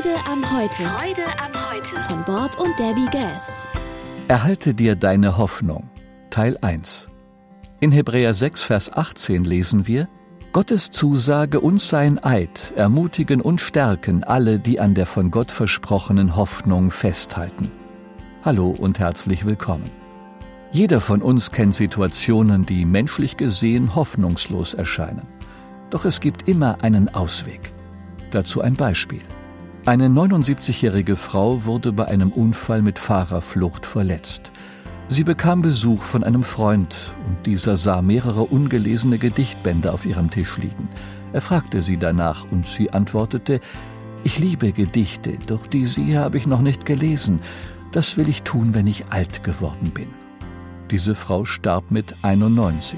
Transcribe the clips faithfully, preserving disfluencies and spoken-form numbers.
Freude am Heute. Freude am Heute. Von Bob und Debbie Gass. Erhalte dir deine Hoffnung. Teil eins. In Hebräer sechs, Vers achtzehn lesen wir: Gottes Zusage und sein Eid ermutigen und stärken alle, die an der von Gott versprochenen Hoffnung festhalten. Hallo und herzlich willkommen. Jeder von uns kennt Situationen, die menschlich gesehen hoffnungslos erscheinen. Doch es gibt immer einen Ausweg. Dazu ein Beispiel. Eine neunundsiebzigjährige Frau wurde bei einem Unfall mit Fahrerflucht verletzt. Sie bekam Besuch von einem Freund und dieser sah mehrere ungelesene Gedichtbände auf ihrem Tisch liegen. Er fragte sie danach und sie antwortete: »Ich liebe Gedichte, doch diese hier habe ich noch nicht gelesen. Das will ich tun, wenn ich alt geworden bin.« Diese Frau starb mit einundneunzig.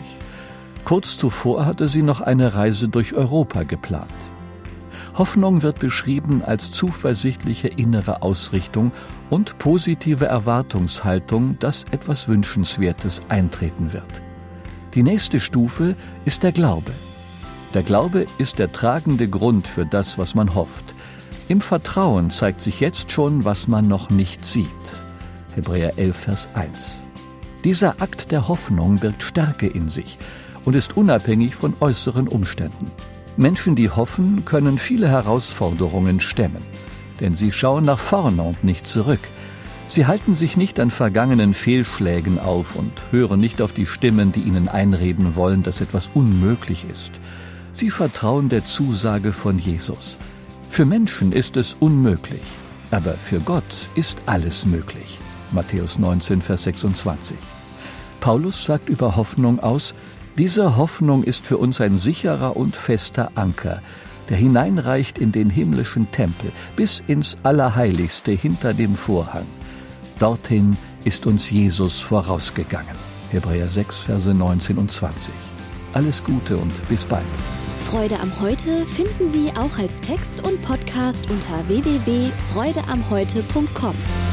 Kurz zuvor hatte sie noch eine Reise durch Europa geplant. Hoffnung wird beschrieben als zuversichtliche innere Ausrichtung und positive Erwartungshaltung, dass etwas Wünschenswertes eintreten wird. Die nächste Stufe ist der Glaube. Der Glaube ist der tragende Grund für das, was man hofft. Im Vertrauen zeigt sich jetzt schon, was man noch nicht sieht. Hebräer elf, Vers eins. Dieser Akt der Hoffnung birgt Stärke in sich und ist unabhängig von äußeren Umständen. Menschen, die hoffen, können viele Herausforderungen stemmen, denn sie schauen nach vorne und nicht zurück. Sie halten sich nicht an vergangenen Fehlschlägen auf und hören nicht auf die Stimmen, die ihnen einreden wollen, dass etwas unmöglich ist. Sie vertrauen der Zusage von Jesus. Für Menschen ist es unmöglich, aber für Gott ist alles möglich. Matthäus neunzehn, Vers sechsundzwanzig. Paulus sagt über Hoffnung aus: Diese Hoffnung ist für uns ein sicherer und fester Anker, der hineinreicht in den himmlischen Tempel, bis ins Allerheiligste hinter dem Vorhang. Dorthin ist uns Jesus vorausgegangen. Hebräer sechs, Verse neunzehn und zwanzig. Alles Gute und bis bald. Freude am Heute finden Sie auch als Text und Podcast unter w w w punkt freude am heute punkt com.